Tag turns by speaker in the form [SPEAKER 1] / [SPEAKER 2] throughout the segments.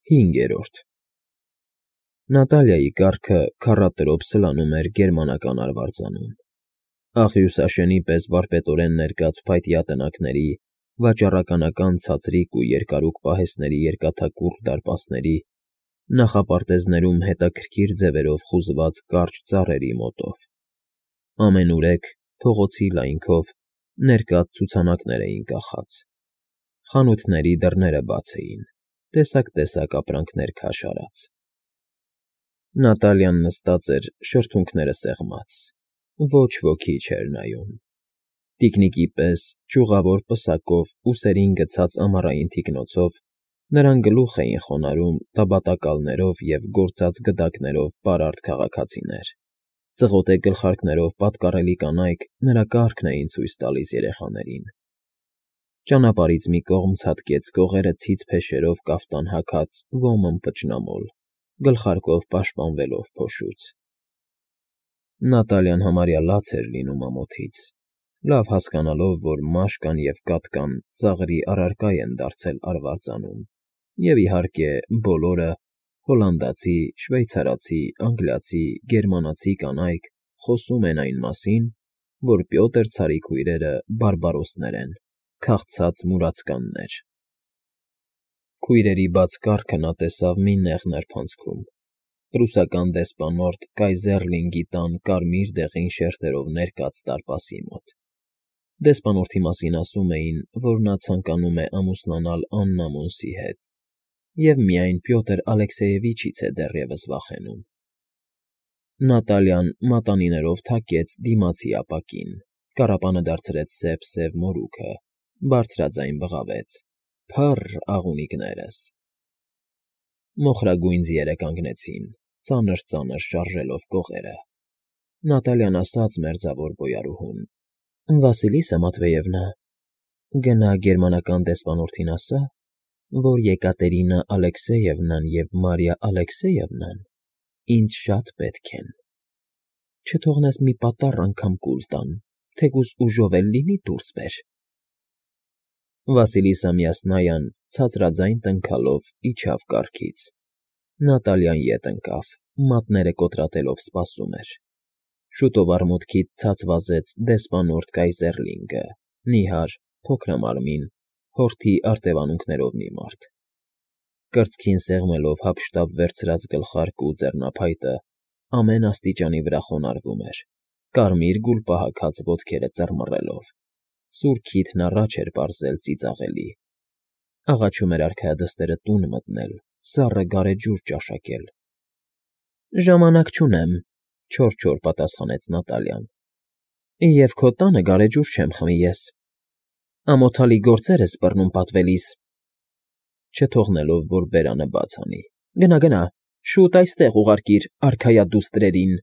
[SPEAKER 1] 5. Նատալիայի կառքը քառատրոփ սլանում էր գերմանական արվարձանում։ Աղյուսաշենի պես վարպետորեն ներկած փայտյա տնակների, վաճառականական ցածրիկ ու երկարուկ պահեստների երկաթակուռ դարպասների, նախապարտեզներում հետաքրքիր ձևերով խուզված կարճ ծառերի մոտով։ Ամենուրեք, փողոցի լայնքով, ներկած ցուցանակներ էին կախած։ Խանութների դռները բաց էին, տեսակ ապրանքներ քաշարած։ Նատալիան նստած էր շրթունքները սեղմած, ոչ ոքի չէր նայում։ Տիկնիկի պես ճյուղավոր պսակով ուսերին գցած ամառային թիկնոցով նրան գլուխ էին խոնարհում տաբատակալներով և գործած գդակներով պարարտ քաղաքացիներ։ Ծղոտե գլխարկներով պատկառելի կանայք նրա կառքն էին ցույց տալիս երեխաներին։ Ճանապարհից մի կողմ ցատկեց կողերը ցից փեշերով կաֆտան հագած ոմն պճնամոլ, գլխարկով պաշտպանվելով փոշուց։ Նատալիան համարյա լաց էր լինում ամոթից, լավ հասկանալով, որ մաշկան և կատկան ծաղրի առարկա են դարձել արվարձանում, և, իհարկե, բոլորը՝ հոլանդացի, շվեյցարացի, անգլիացի, գերմանացի կանայք խոսում են այն մասին, որ Պյոտր Ցարի քույրերը բարբարոսներ են, քաղցած մուրացկաններ։ Քույրերի բաց կառքը նա տեսավ մի նեղ նրբանցքում, պրուսական դեսպանորդ Կայզեռլինգի տան կարմիր դեղին շերտերով ներկած դարպասի մոտ։ Դեսպանորդի մասին ասում էին, որ նա ցանկանում է ամուսնանալ Աննա Մոնսի հետ, և միայն Պյոտր Ալեքսեևիչից է դեռևս վախենում։ Նատալիան մատանիներով թակեց դիմացի ապակին, կառապանը դարձրեց սև մորուքը, բարձրաձայն բղավեց. «Փա՜ռ, աղունիկներս»։ Մոխրագույն ձիերը կանգնեցին, ծանր շարժելով կողերը։ Նատալիան ասաց մերձավոր բոյարուհուն. «Վասիլիսա Մատվեևնա, գնա գերմանական դեսպանորդին ասա, որ Եկատերինա Ալեքսեևնան և Մարիա Ալեքսեևնան ինձ շատ պետք են։ Չթողնես մի պատառ անգամ կուլ տան, թեկուզ ուժով էլ լինի դուրս բեր»։ Վասիլիսա Մյասնայան ցածրաձայն տնքալով իջավ կառքից։ Նատալիան ետ ընկավ, մատները կոտրատելով սպասում էր։ Շուտով արմուտքից ցած վազեց դեսպանորդ Կայզեռլինգը, նիհար, փոքրամարմին, հորթի արտևանունքներով մի մարդ։ Կրծքին սեղմելով հափշտապ վերցրած գլխարկը ու ձեռնափայտը ամեն աստիճանի վրա խոնարհվում էր, կարմիր գուլպահակած ոտքերը ծռմռելով։ Սուր քիթն առաջ էր պարզել ծիծաղելի։ Աղաչում էր արքայադստերը տուն մտնել, սառը գարեջուր ճաշակել։ «Ժամանակ չունեմ», չոր պատասխանեց Նատալիան։ «Եվ քո տանը գարեջուր չեմ խմի ես։ Ամոթալի գործեր ես բռնում պատվելիս»։ Չթողնելով, որ բերանը բաց անի. «Գնա, շուտ այստեղ ուղարկիր արքայադուստրերին»։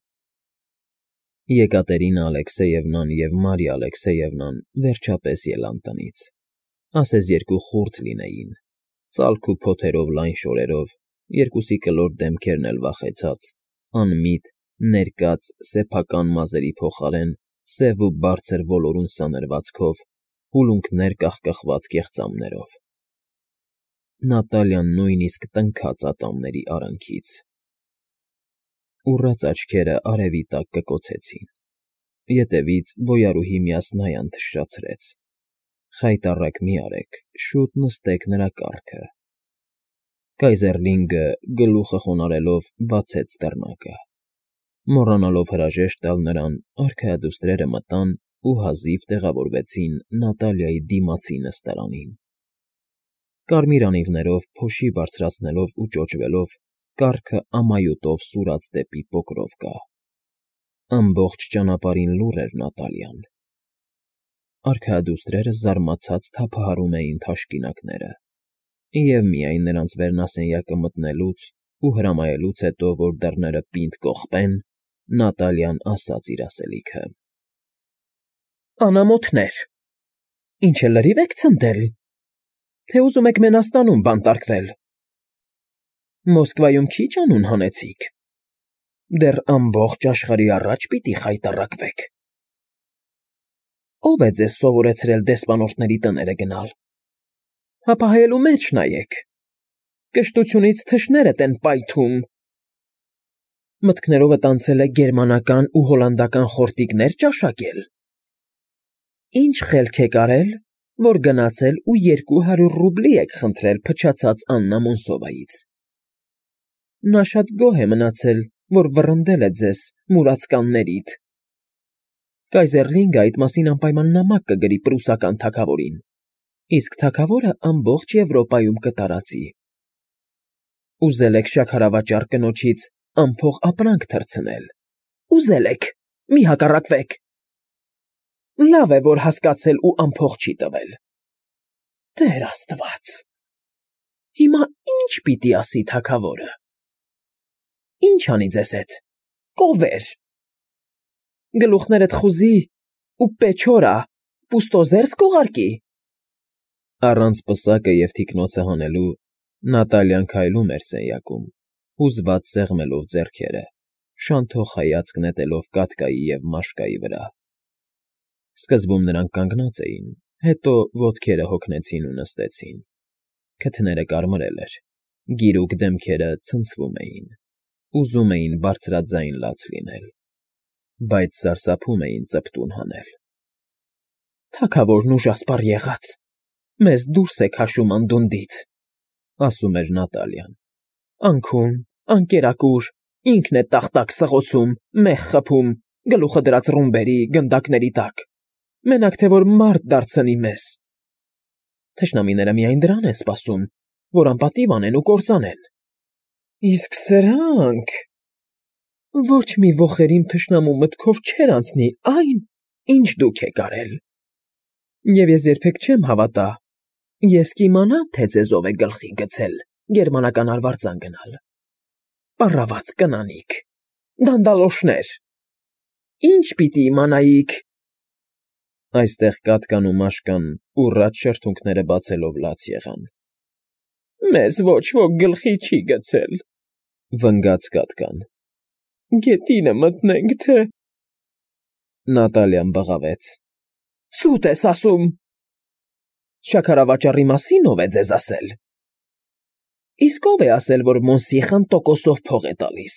[SPEAKER 1] Եկատերինա Ալեքսեևնան և Մարիա Ալեքսեևնան վերջապես ելան տնից, ասես երկու խուրձ լինեին, ծալք ու փոթերով լայն շորերով, երկուսի կլոր դեմքերն էլ վախեցած, անմիտ, ներկած սեփական մազերի փոխարեն սև ու բարձր ոլորուն սանրվածքով, հուլունքներ կախկխված կեղծամներով։ Նատալիան նույնիսկ տնքաց ատամների արանքից։ Ուռած աչքերը արևի տակ կկոցեցին։ Ետևից բոյարուհի Մյասնայան թշշացրեց. «Խայտառակ մի արեք, շուտ նստեք նրա կառքը»։ Կայզեռլինգը գլուխը խոնարհելով բացեց դռնակը։ Մոռանալով հրաժեշտ տալ նրան, արքայադուստրերը մտան ու հազիվ տեղավորվեցին Նատալիայի դիմացի նստարանին։ Կարմիր անիվներով փոշի բարձրացնելով ու ճոճվելով, կառքը ամայութով սուրաց դեպի Պոկրովկա։ Ամբողջ ճանապարհին լուռ էր Նատալիան։ Արքայադուստրերը զարմացած թափահարում էին թաշկինակները, և միայն նրանց վերնասենյակը մտնելուց ու հրամայելուց հետո, որ դռները պինդ կողպեն, Նատալիան ասաց իր ասելիքը. «Անամոթներ, ինչ է լրիվ եք ցնդել, թե ուզում եք Մենաստանում բանտարկվել։ Մոսկվայում քիչ անուն հանեցիք, դեռ ամբողջ աշխարհի առաջ պիտի խայտառակվեք։ Ո՞վ է ձեզ սովորեցրել դեսպանորդների տները գնալ։ Հապա հայելու մեջ նայեք։ կշտությունից թշներդ են պայթում։ Մտքներովդ անցել է գերմանական ու հոլանդական խորտիկներ ճաշակել։ Ինչ խելք եք արել, որ գնացել ու 200 ռուբլի եք խնդրել փչացած Աննա Մոնսովայից։ Նա շատ գոհ է մնացել, որ վռնդել է ձեզ մուրացկաններիդ։ Կայզերլինգը այդ մասին անպայման նամակ կգրի պրուսական թագավորին, իսկ թագավորը ամբողջ Եվրոպայում կտարածի։ Ուզել եք շաքարավաճառ կնոջից անփող ապրանք թռցնել։ Ուզել եք, մի հակառակվեք։ Լավ է, որ հասկացել ու անփող չի տվել։ Տեր Աստված։ Հիմա ինչ պիտի ասի թագավորը։ Ինչ անի ձեզ հետ։ Կովեր։ Գլուխներդ խուզի ու պեչորա, պուստոզերս կողարկի։ Առանց պսակը և թիկնոցը հանելու Նատալիան քայլում էր սենյակում, հուզված սեղմելով ձեռքերը, շանթող հայացք նետելով Կատկայի և Մաշկայի վրա։ Սկզբում նրանք կանգնած էին, հետո ոտքերը հոգնեցին ու նստեցին։ Քթները կարմրել էր, գիրուկ դեմքերը ցնցվում էին, ուզում էին բարձրաձայն լաց լինել, բայց սարսափում էին ծպտուն հանել։ Թագավորն ուժասպառ եղած, մեզ դուրս է քաշում անդունդից, ասում էր Նատալիան։ Անքուն, անկերակուր, ինքն է տախտակ սղոցում, մեղ խփում, գլուխը դրած ռումբերի, գնդակների տակ, մենակ թե որ մարդ դարձնի մեզ։ Թշնամիները միայն դրան են սպասում, որ անպատիվ անեն ու կործանեն։ Իսկ սրանք… Ոչ մի ոխերիմ թշնամու մտքով չեր անցնի այն, ինչ դուք եք արել։ Եվ ես երբեք չեմ հավատա, ես կիմանամ, թե ձեզ ով է գլխի գցել գերմանական արվարձան գնալ։ Պառավաց կնանիք, դանդալոշներ։ Ինչ պիտի իմանայիք։ Այստեղ Կատկան ու Մաշկան ուռած շրթունքները բացելով լաց եղան։ Մեզ ոչ ոք գլխի չի գցել, վնգաց Կատկան։ Գետինը մտնենք, թե… Նատալիան բղավեց։ Սուտ ես ասում։ Շաքարավաճառի մասին ով է ձեզ ասել։ Իսկ ով է ասել, որ Մոնսիխան տոկոսով փող է տալիս։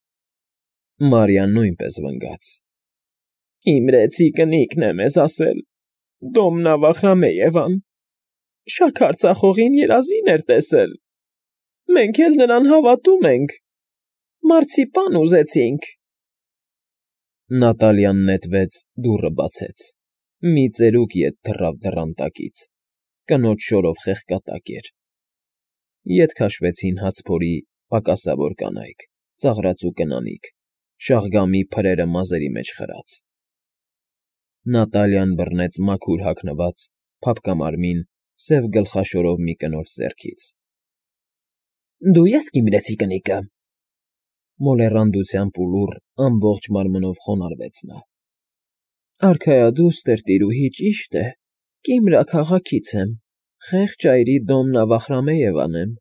[SPEAKER 1] Մարիան նույնպես վնգաց։ Իմրեցի կնիկն է մեզ ասել, Դոմնա Վախրամեևան, շաքար ծախողին երազին էր տեսել։ Մենք էլ նրան հավատում ենք, մարցիպան ուզեցինք։ Նատալիան նետվեց, դուռը բացեց, մի ծերուկ ետ թռավ դռան տակից, կնոջ շորով խեղկատակ էր։ Ետ քաշվեցին հացփորի պակասավոր կանայք, ծաղրածու կնանիք, շաղգամի փրերը մազերի մեջ խրած։ Նատալիան բռնեց մաքուր հագնված, փափկամարմին, սև գլխաշորով մի կնոջ ձեռքից։ Դու ես կիմրեցի կնիկը։ Մոլեռանդությամբ ու լուռ ամբողջ մարմնով խոնարհվեց նա։ Արքայադուստր տիրուհի ճիշտ է, Կիմրա քաղաքից եմ, խեղճ այրի Դոմնա Վախրամեևան եմ։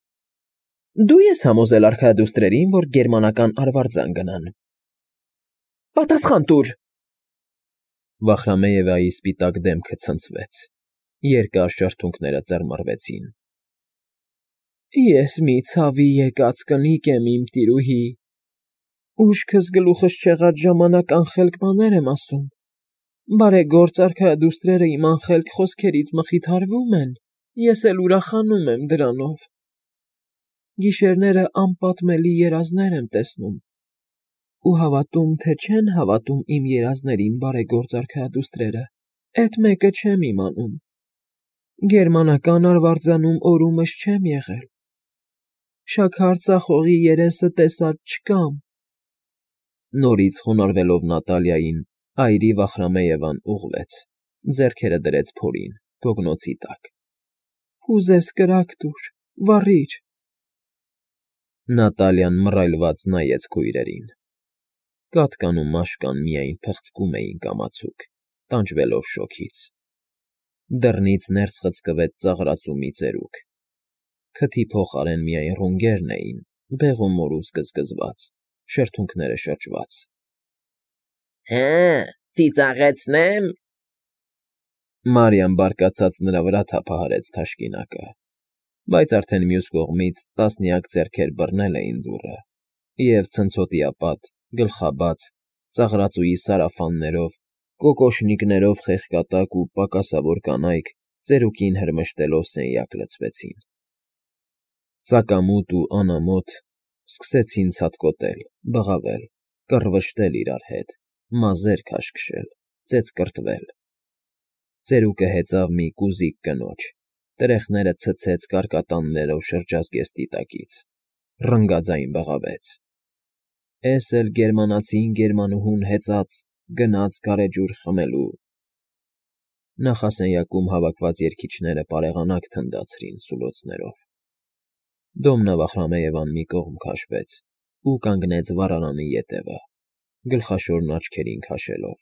[SPEAKER 1] Դու ես համոզել արքայադուստրերին, որ գերմանական արվարձան գնան։ Պատասխան տուր։ Վախրամեևայի սպիտակ դեմքը ցնցվեց, երկար շրթունքները ծռմռվեցին։ Ես մի ցավի եկած կնիկ եմ, իմ տիրուհի, ուշքս գլուխս չեղած ժամանակ անխելք բաներ եմ ասում, բարեգործ արքայադուստրերը իմ անխելք խոսքերից մխիթարվում են, ես էլ ուրախանում եմ դրանով։ Գիշերները անպատմելի երազներ եմ տեսնում, ու հավատում, թե չեն հավատում իմ երազներին բարեգործ արքայադուստրերը, էդ մեկը չեմ իմանում։ Գերմանական արվարձանում օրումս չեմ եղել։ Շաքար ծախողի երեսը տեսած չկամ։ Նորից խոնարհվելով Նատալիային, այրի Վախրամեևան ուղղվեց, ձեռքերը դրեց փորին, գոգնոցի տակ։ Կուզես կրակ տուր, վառիր։ Նատալիան մռայլված նայեց քույրերին։ Կատկան ու Մաշկան միայն փղծկում էին կամացուկ, տանջվելով շոգից։ Դռնից ներս խցկվեց ծաղրածու մի ծերուկ։ Քթի փոխարեն միայն ռունգերն էին, բեղում մորուց գզգզված, շրթունքները շրջված։ Հը, ծիծաղեցնե՞մ։ Մարիան բարկացած նրա վրա թափահարեց թաշկինակը։ բայց արդեն մյուս կողմից տասնյակ ձեռքեր բռնել էին դուռը, և ցնցոտիապատ, գլխաբաց, ծաղրածուի սարավաններով, կոկոշնիկներով խեղկատակ ու պակասավոր կանայք ծերուկին հրմշտելով սենյակ լցվեցին։ Սակամուտ ու անամոթ սկսեցին ցատկոտել, բղավել, կռվշտել իրար հետ, մազեր քաշքշել, ծեծկռտվել։ Ծերուկը հեծավ մի կուզիկ կնոջ, տրեխները ցցեց կարկատաններով շրջազգեստի տակից, ռնգաձայն բղավեց. «Էս էլ գերմանացին գերմանուհուն հեծած, գնաց գարեջուր խմելու»։ Նախասենյակում հավաքված երգիչները պարեղանակ թնդացրին սուլոցներով։ Դոմնա Վախրամեևան մի կողմ քաշվեց ու կանգնեց վառարանի ետևը, գլխաշորն աչքերին քաշելով։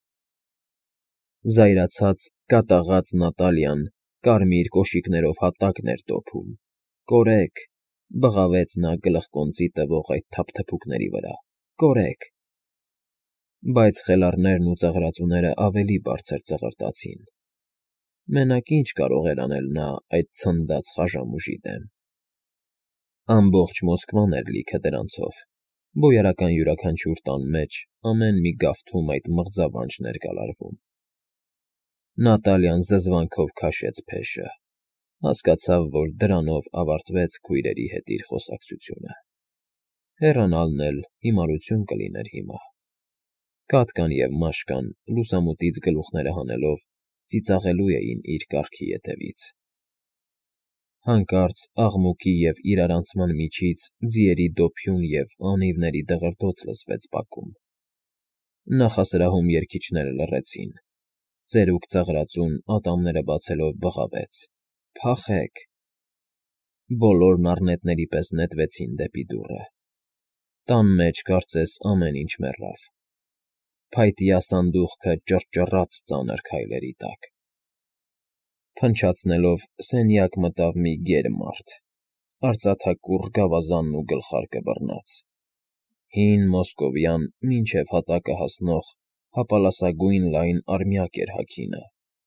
[SPEAKER 1] Զայրացած, կատաղած Նատալիան կարմիր կոշիկներով հատակն էր դոփում։ «Կորեք», բղավեց նա գլխկոնծի տվող այդ թափթփուկների վրա, «կորեք»։ Բայց խելառներն ու ծաղրածուները ավելի բարձր ծղրտացին։ Մենակ ինչ կարող էր անել նա այդ ցնդած խաժամուժի դեմ։ Ամբողջ Մոսկվան էր լիքը դրանցով, բոյարական յուրաքանչյուր տան մեջ ամեն մի գավթում այդ մղձավանջն էր գալարվում։ Նատալիան զզվանքով քաշեց փեշը, հասկացավ, որ դրանով ավարտվեց քույրերի հետ իր խոսակցությունը։ Հեռանալն էլ հիմարություն կլիներ հիմա։ Կատկան և մաշկան լուսամուտից գլուխները հանելով ծիծաղելու էին իր կառքի ետևից։ Հանկարծ աղմուկի և իրարանցման միջից ձիերի դոփյուն և անիվների դղրդոց լսվեց բակում։ Նախասրահում երգիչները լռեցին։ Ծերուկ ծաղրածուն ատամները բացելով բղավեց. «Փախեք»։ Բոլորն առնետների պես նետվեցին դեպի դուռը։ Տան մեջ կարծես ամեն ինչ մեռավ։ Փայտյա սանդուղքը ճռճռաց ծանր քայլերի տակ։ Փնչացնելով սենյակ մտավ մի գեր մարդ, արծաթակուռ գավազանն ու գլխարկը բռնած, հին մոսկովյան մինչև հատակը հասնող հապալասագույն լայն արմյակ էր հագինը։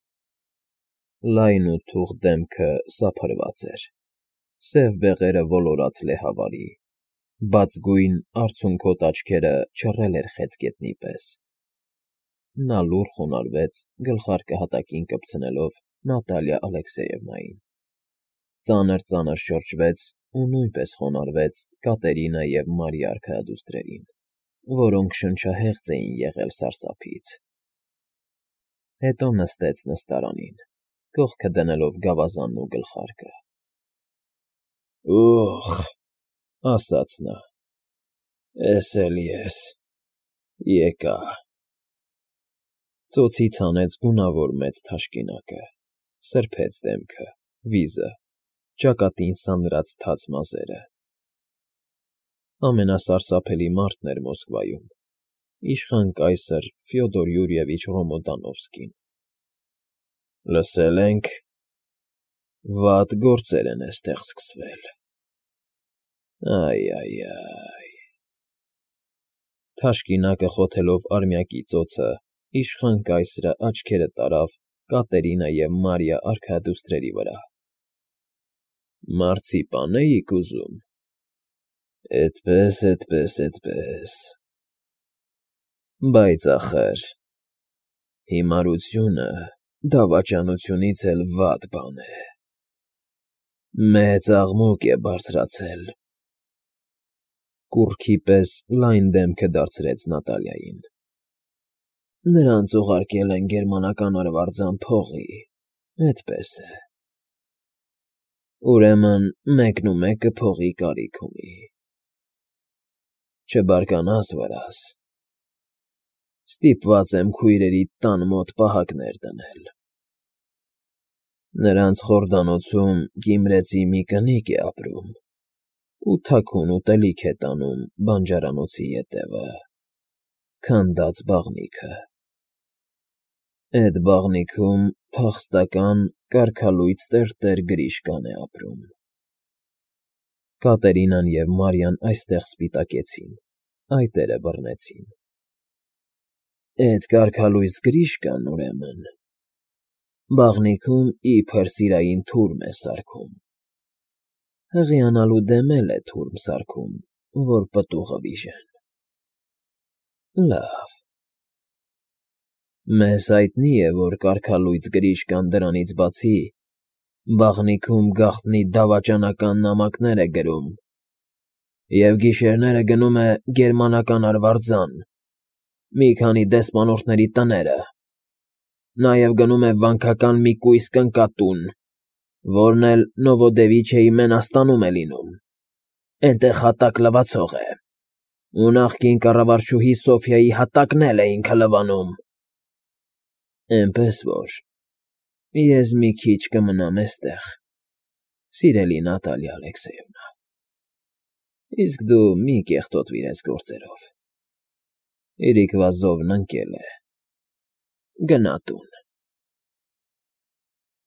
[SPEAKER 1] Լայն ու թուխ դեմքը սափրված էր, սև բեղերը ոլորած լեհավարի, բացգույն արցունքոտ աչքերը չռել էր խեցգետնի պես։ Նա լուռ խոնարհվեց, գլխարկը հատակին կպցնելով Նատալիա Ալեքսեևնային, ծանր-ծանր շրջվեց ու նույնպես խոնարհվեց Կատերինա և Մարիա արքայադուստրերին, որոնք շնչահեղձ էին եղել սարսափից։ Հետո նստեց նստարանին, կողքը դնելով գավազանն ու գլխարկը։ «Օխ», ասաց նա, «էս էլ ես, եկա»։ Ծոցից հանեց գունավոր մեծ թաշկինակը, սրբեց դեմքը, վիզը, ճակատին սանրած թաց մազերը։ Ամենասարսափելի մարդն էր Մոսկվայում, իշխան կայսր Ֆյոդոր Յուրիևիչ Ռոմոդանովսկին։ «Լսել ենք, վատ գործեր են էստեղ սկսվել, այ»։ Թաշկինակը խոթելով արմյակի ծոցը, իշխան կայսրը աչքերը տարավ Կատերինա և Մարիա արքայադուստրերի վրա։ «Մարցիպան էիք ուզում։ Էդպես։ Բայց ախր հիմարությունը դավաճանությունից էլ վատ բան է։ Մեծ աղմուկ է բարձրացել»։ Կուռքի պես լայն դեմքը դարձրեց Նատալիային։ «Նրանց ուղարկել են գերմանական արվարձան փողի, էդպես է։ Ուրեմն մեկնումեկը փողի կարիք ունի։ Չբարկանաս վրաս, ստիպված եմ քույրերիդ տան մոտ պահակներ դնել։ Նրանց խորդանոցում կիմրեցի մի կնիկ է ապրում ու թաքուն ուտելիք է տանում բանջարանոցի ետևը, քանդած բաղնիքը։ Էդ բաղնիքում փախստական, կարգալույծ տերտեր Գրիշկան է ապրում»։ Կատերինան և Մարիան այստեղ սպիտակեցին, այտերը բռնեցին։ «Էդ կարգալույծ Գրիշկան, ուրեմն, բաղնիքում իբր սիրային թուրմ է սարքում, Հղիանալու դեմ էլ է թուրմ սարքում, որ պտուղը վիժեն։ Լավ։ Մեզ հայտնի է, որ կարգալույծ գրիչ կան դրանից բացի, բաղնիքում գաղտնի դավաճանական նամակներ է գրում և գիշերները գնում է գերմանական արվարձան, մի քանի դեսպանորդների տները, նաև գնում է վանքական մի կույս կնկատուն, որն էլ Նովոդևիչեի մենաստանում է լինում, էնտեղ հատակ լվացող է, ու նախկին կառավարչուհի Սոֆյայի հատակն էլ է ինքը լվանում, էնպես որ ես մի քիչ կմնամ էստեղ, սիրելի Նատալիա Ալեքսեևնա, իսկ դու մի կեղտոտվիր էս գործերով, իրիկվա զովն ընկել է, գնա տուն։